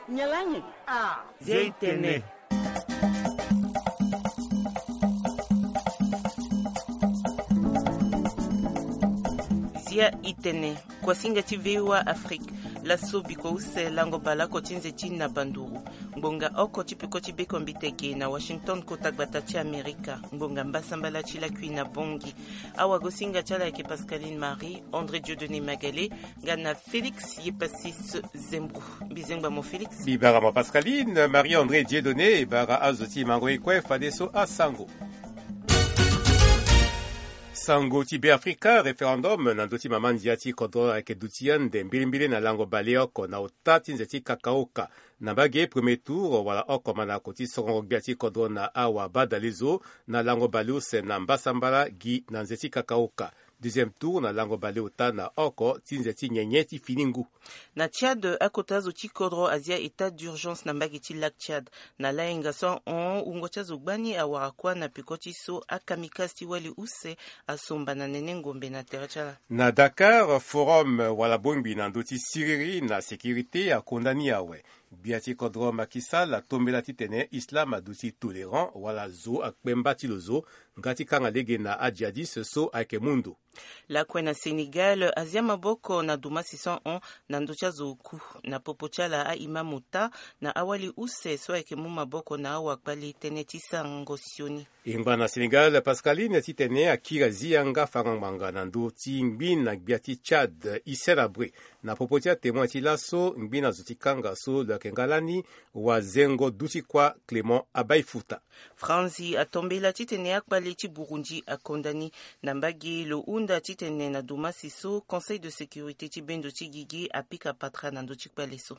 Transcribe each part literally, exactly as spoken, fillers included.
Nyalanyi. Ah, Zeitene. Zia itene kwa singa tivewa Afrique la sobi ko use lango balako tinze tina banduru ngonga oko tipiko tibeko mbiteke na Washington ko tagbata ti Amerika ngonga mbasambala chila kuina bongi awa gosinga chala yake Pascaline Marie André Dieudonné Magalé ngana Félix Yepasis Zembrou bizengba mo Félix bibara mo Pascaline Marie André Dieudonné bara azoti mangoe kwe fadeso asango Sango tibe Afrika referendum na doti mamandi ati kodro ake dutian de mbilimbili na lango baleoko na otati nzeti kakaoka na bage premier tour wala oko mana koti sorongo biati kodro na awa badalizo na lango baliose na mbasambala gi na nzeti kakaoka. Deuxième tour na lango baleota na oko tinzeti nyenyeti finingu. Na Tchad akotazo ti kodro Asia état d'urgence na mbagiti lac Tchad na laenga son on ungochazo gbani awarakwa na pikoti so akamikasti wali use asomba na nene ngombe na terachala. Na Dakar forum wala bombi na ndoti siriri na sécurité a kondani awe. Biati kodro makisa la tombela titene islam aduti tolérant wala zo akpemba tilozo ngati kanga lege na adjadis so ake mundu. La kwena Sénégal Asia maboko na duma six cent un na ndocha zoku na popochala a imamuta na awali use so ake mu maboko na awa kpali tenetisa ngosioni. Ingba na Sénégal Pascaline titene akira zianga farangmanga na ndoti ngbin na biati Tchad iselabre na popotia témoin tilaso ngbin na zotikanga so le kengalani wa zengo duti kwa Clément Abaifuta. Franzi atombela titene akpali ti Burundi akondani na mbagi lo unda titene na duma siso Conseil de sécurité ti bendo ti gigi apika patra na ndo ti kpaleso.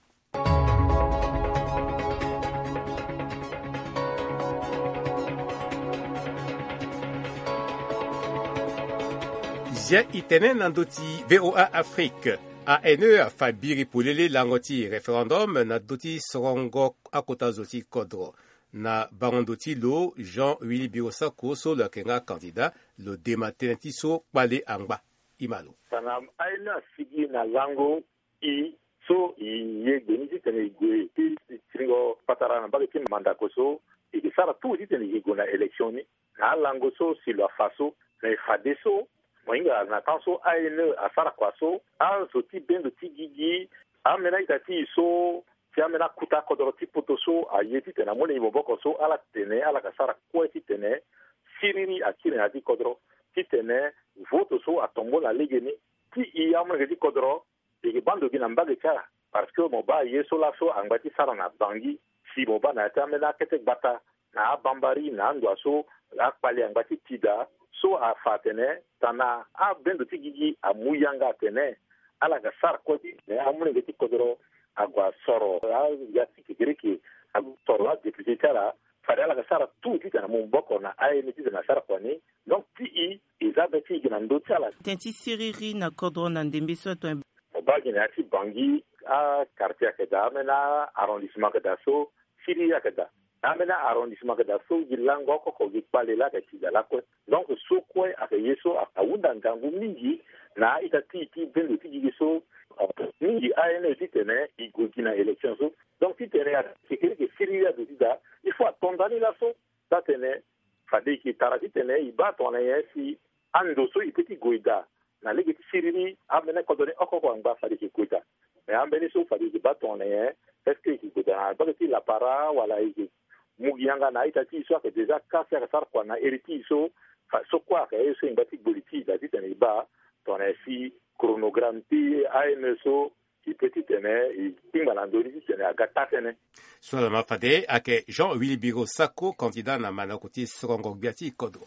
Zia itene na ndoti V O A Afrique. A N E a fabiri polele langoti referendum na doti sorongo akota zoti kodro. Na barondoti lo Jean-Willy Birosako so le kenga candidat lo demateneti so pale angba imalo. Sana aina sigi na lango i so i ye benisi tene igwe tringo patara na bageti mandako so i sara tu tene igwe na election na lango so si lo faso na fadeso moinga na tanso aina asara kwaso a so ti bendo ti gigi amena itati so tiamena kuta kodoro ti potoso a yeti tena mole iboboko so ala tene ala kasara kwa ti tene siriri akire na ti kodoro ti tene voto so atombo la legeni ti i amena ti kodoro e bando gina mbage cha parce que moba yeso la so angati sara na bangi si moba na tiamena kete bata na bambari na ndwa so akpali angati tida so a fatene tana a bendo ti gigi a muyanga tene ala kasara kwa ti ne amena ti kodoro agwa soro ya sikiriki agwa soro a député tala fadala ka sara tout ti na mon boko na ay ni ti na sara kwani donc ti i izabeti gina ndo tala tenti siriri na kodro na ndembe so to bagi na ti bangi a quartier keda mena arrondissement keda so siri ya keda amena arrondissement keda so gilango ko ko gipale la ka ti la ko donc so ko a yeso a unda ngangu mingi na itati ti bendo ti giso mingi ayene titene igokina élection so donc titene ya sécurité sérieux de dida il faut attendre la so tatene fade ki tarati tene iba tona yesi ando so ipeti goida na legi siriri amene ko doni okoko anga fade ki goida mais ambeni so fade ki batona ye est-ce que ki goida ba ti la para wala iki mugianga na itati so que déjà kasi ka sar kwa na eriti so so kwa ka eso ingati boliti da titene iba tona si chronogramme ti A N so i petit tene i pingalandori ti tene agata tene. Soit ma fade ake Jean-Willy Birosako candidat na manakoti sorongo biati kodro.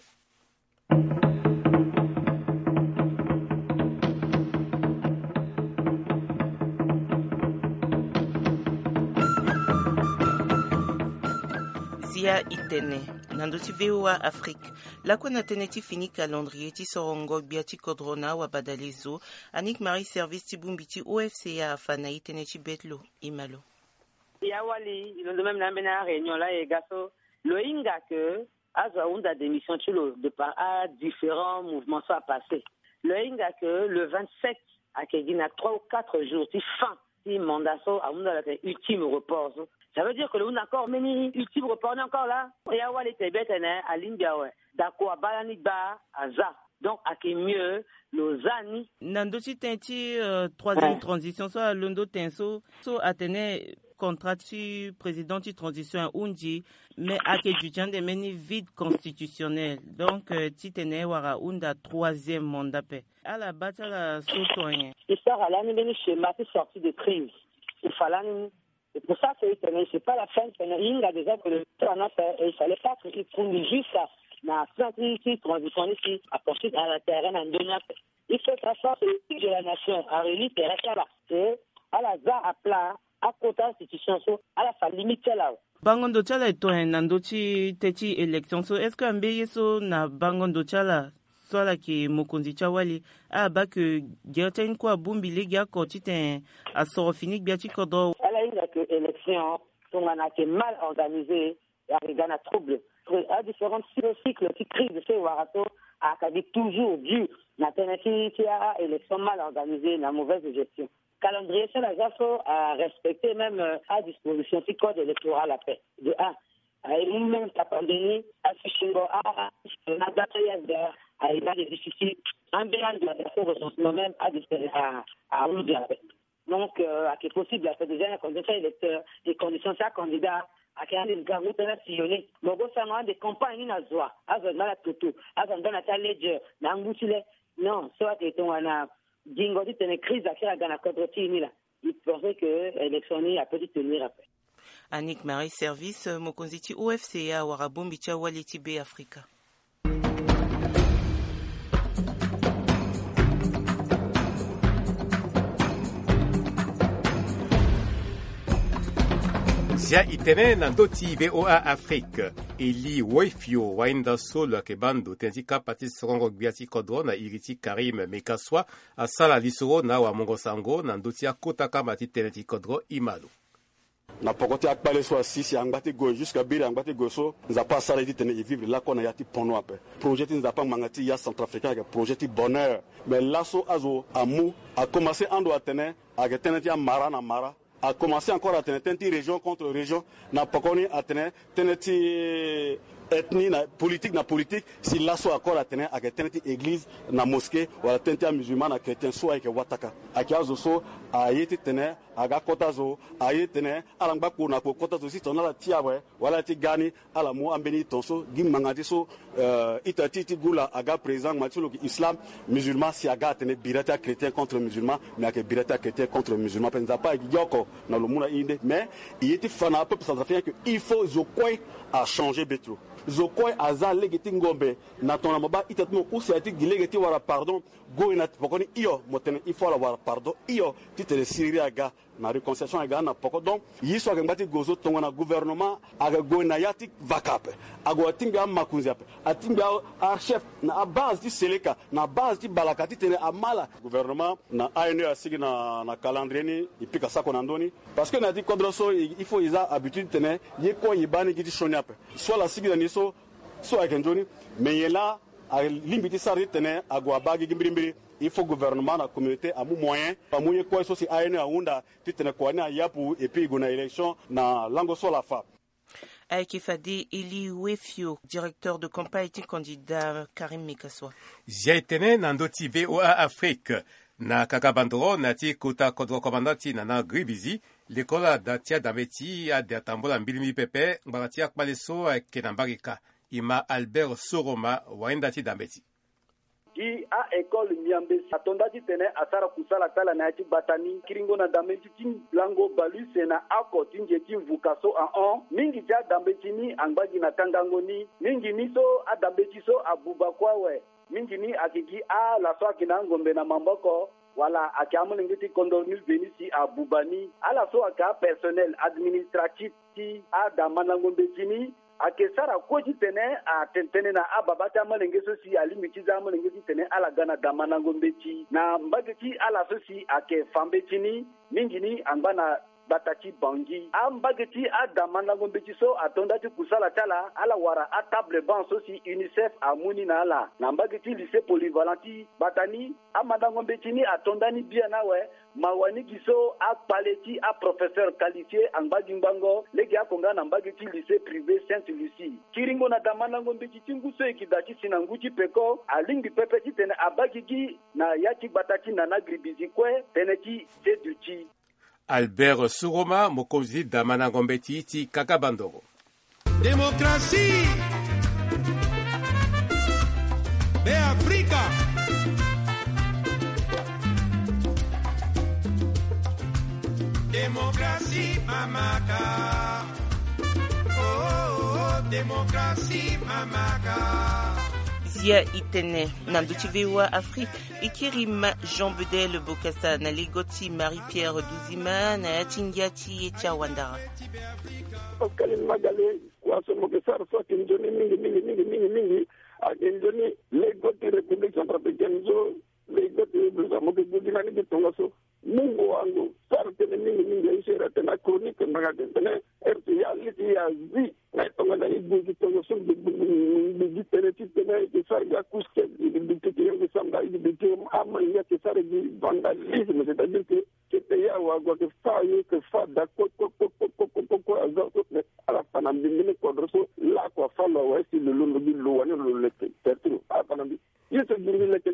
Zia itene nandoti V O A Afrique la kona teneti fini calendrier ti sorongo biati kodrona wa badalizo anik Marie service ti bumbiti O F C A afana iteneti betlo imalo ya wali ilo même na mena réunion là et gaso lo inga que azwa unda démission tu lo de par à différents mouvements soit passé le inga que le vingt-sept à Kegina trois ou quatre jours ti fin si mandat so a munda la ultime report. Ça veut dire que le accord meni ultime report encore là. Et à wale tebetene à l'India ouais. D'accord balani ba aza. Donc à qui mieux Lausanne. Nando si tenti euh, troisième ouais. transition soit londo tenso so atene contrat sur président de transition undi mais à que du temps de meni vide constitutionnel. Donc euh, titene wara unda troisième mandat pe. À la bataille la sotoyen. Il sort à l'année meni schéma qui sorti de crise. Il fallait c'est pour ça que c'est pas la fin, il y a déjà que le temps a fait et il fallait pas qu'il trouve juste ça. Na stratégie transition ici à porter à la terrain en donnant il faut s'asseoir sur le de la nation à réunir terrain là c'est à la za à plat à côté institution so à la fa limite là bangondo chala to nando chi teti élection so est-ce que ambeye so na bangondo chala soit qui mokonzi chawali a ba que gertain quoi bumbi liga ko titen a so fini biati kodo ala ina que élection on a été mal organisé et a gagné trouble à différents cycles qui crient de ces warato a dit toujours dû la thématique qui a élection mal organisée la mauvaise gestion calendrier c'est la gafo à respecter même à disposition du code électoral à paix de un à une même la pandémie à Fichingo à la bataille de à il y a des difficiles un bilan de la recensement même à à à donc à qui est possible à faire déjà la condition électeur les conditions ça candidat à qui a des garous de la sillonner logo ça des campagnes na zoa azon na toto azon na taleje na ngutile non soit que ton ana dingo dit une crise à qui a gagné contre tini là il pensait que l'élection a peut tenir après Annick Marie Service mokonziti O F C A warabombi cha waliti be Africa. Zia itene nandoti V O A Afrique ili Wefio wainda solo ke bando tenzi kapati sorongo biati kodro na iriti Karim Mekaswa asala lisoro na wa mongo sango nandoti akota kamati teneti kodro imalu na pokoti akpale so sisi angati go jusqu'à biri angati go so nzapa sala dit tene vivre là qu'on a yati pono ape projet nzapa mangati ya centrafricain que projet bonheur mais là so azo amu a commencé ando atene a teneti mara na mara a commencé encore à tenir tenti région contre région na pokoni à tenir teneti ethnie na politique na politique si là soit encore à tenir à tenir église na mosquée ou à tenir musulman na chrétien soit avec wataka a kiazo so a yeti tenir aga kotazo a yeti tenir alangba ko na ko kotazo si tona la tiawe wala ti gani ala mo ambeni tonso gimangati so itati ti gula aga présent matulo islam musulman si aga tenir birata chrétien contre musulman mais avec birata chrétien contre musulman penza pas yoko na lo muna inde mais il était fana peuple centrafricain que il faut zokoi a changer betro zokoi aza legeti ngombe na tona moba itatmo usiati gilegeti wara pardon go ina pokoni iyo motene il faut la wara pardon iyo titele siri aga na réconciliation aga na poko donc yiso aga ngati gozo tongo na gouvernement aga go na yati vakape ago tinga makunzi ape atinga a chef na base di seleka na base di balakati tene amala gouvernement na A N E asigi na na calendrier ni ipika sako na ndoni parce que na di kodroso il faut ils a habitude tene yeko yibani giti shoni ape soit la sigi na niso soit avec ndoni mais yela a limiti sari tene ago abagi gimbrimbiri il faut gouvernement la communauté a moyen pas moyen quoi so si A N E aunda titene ko na yapu et puis go na élection na lango so la fa Aikifadi Eli Wefio, directeur de campagne et candidat Karim Mekaswa. Jaitene nandoti V O A Afrique na kakabandoro nati kuta kodro komandati na gribizi lekola datia dameti a datambola mbilimi pepe ngbarati akmaleso kenambarika ima Albert Soroma waindati dameti i a école Niambe atondati tene asara kusala tala na yati batani kiringo na dameti tin lango balu sena ako tinje tin vukaso en on mingi ja dambeti ni angbaji na kangangoni mingi niso a dambeti so abuba kwawe mingi ni akiki a la so akina ngombe na mamboko wala akiamule ngiti kondornil benisi abubani ala so aka personnel administratif ti a damana ngombe tini akesara koji tene a tentene na ababata malenge sosi alimiti za malenge tene ala gana damana ngombe ti na mbageti ala sosi ake fambe tini mingi ni ambana batachi bangi ambageti adamana ngombeti so atondati kusala tala ala wara a table ban so si UNICEF amuni na ala na mbageti lycée polyvalenti batani amanda ngombeti ni atondani bien nawe mawani kiso a paleti a professeur qualifié ambagi mbango legi akonga na mbageti lycée privé Sainte Lucie kiringo na damana ngombeti tinguso ekidati sinanguji peko alingi pepeti tene abagigi na yati batachi na nagribizi kwe teneti seduchi Albert Suroma mokonzi damana ngombeti ti kakabandoro. Démocratie be Afrika Démocratie mamaka oh, oh, oh démocratie mamaka Zia itene nanduti viwa Afrique ikirima Jean Bedel Bokassa na ligoti Marie-Pierre Duzima na yatingiati echa wandara Pascal Magale kwa somo ke sar so kinjoni mingi mingi mingi mingi mingi akinjoni legoti Republique Centrafricaine zo legoti bluza ke budina ni tonga so mungu wangu sar tene mingi mingi isera tena chronique magaga tene erti ya liti ya zi na tonga na ibu tonga so bi tene tene ke sar ya kuske bi tene ke samba bi tene amma ya ke sar di vandalisme, c'est-à-dire que c'était ya wa go ke fa yo ke fa da ko ko ko ko ko ko azoto ala panambini kodroso la kwa falo wa si lulu lulu wani lulu leke tertino ala panambi il se dit leke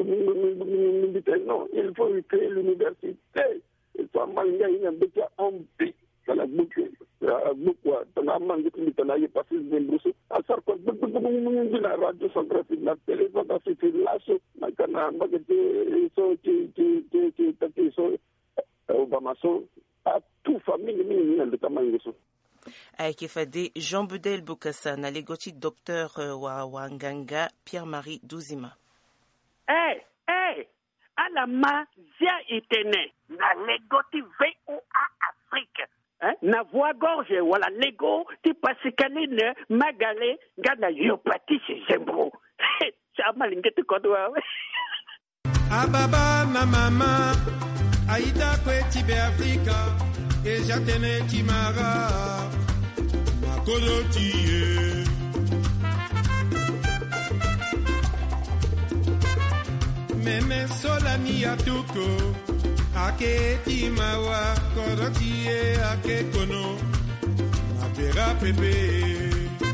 non il faut créer l'université il faut manga ina beka ambi kala buku buku tana manga tini tana ye passer de bruso asar ko na radio centrafrique la télé centrafrique la so makana magete so ti ti ti ti so Obama so a tout famille mini de tamango so Aikefade Jean Bedel Bokassa na legoti docteur wa Wanganga Pierre-Marie Duzima. Eh, eh, alama zia itene na legoti V O A Afrique. Eh? Na voix gorge wala lego ti pasikaline magale gana yopati zembro. Chama lingete kodwa. Ababa na mama Aïda kweti be Afrika e jatene timara makolotie meme solani atuko ake timawa korotie ake kono mapera pepe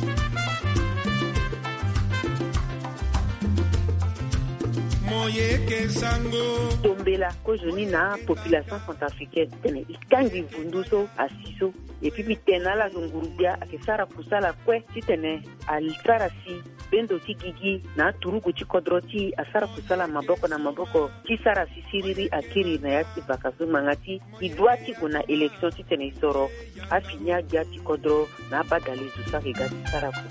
Tombela kozoni na population centrafricaine tene ikangi vunduso asiso et puis tena la zungurubia akisara kusala kwe titene alisara si bendo tigigi na turugu chikodroti asara kusala maboko na maboko kisara sisiriri akiri na yati bakazu mangati idwati kuna election titene isoro afinya gati kodro na badalizu sake gati saraku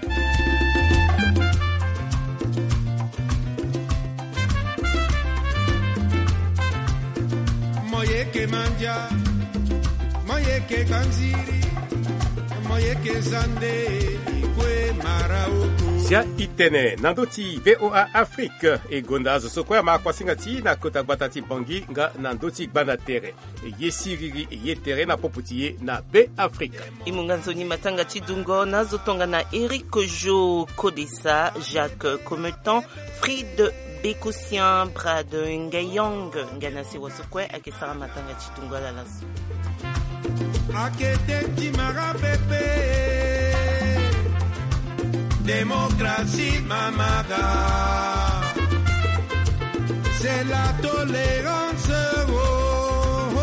Moyeke manja, moyeke kanziri, moyeke zande, ikwe maraoko. Sia itene nandoti V O A Afrique e gondazo sokwa makwasinga ti na kota batati bangi nga nandoti banatere e yesiriri e yetere na poputie na B Afrique. Imunganzoni matanga tidungo nazo tonga na Eric Jo Kodessa, Jacques Cometan, Fried Bekosien, Brad Ngayong, Nganasi Wasokwe, Akesara Matanga Chitungo la lasso. Akete Timara Pepe, démocratie mamaka, c'est la tolérance. Oh, oh.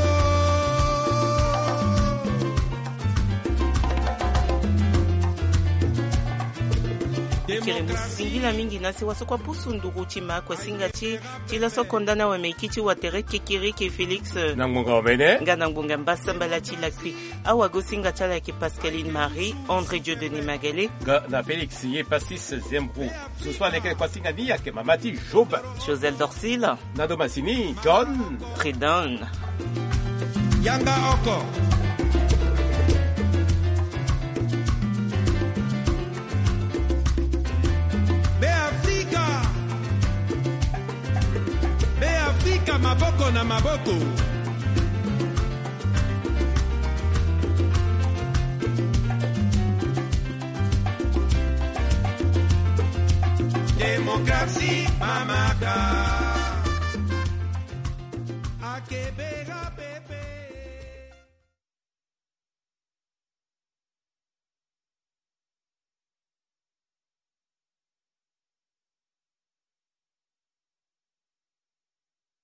Kiremu singila mingi nasi wasokwa pusu nduru chima kwa singa chi chila so kondana wa meikichi wa tere kekiri ke Felix nangunga omene nga nangunga mbasa mbala chila kri awa go singa chala ke Pascaline Marie André Dieudonné Magalé nga na Felix ye Passis Zembro ce soir lesquels kwa singa ni yake mamati Job Josel Dorsil Nado Massini John Tridon Yanga Oko maboko na maboko Merci, Mamaka.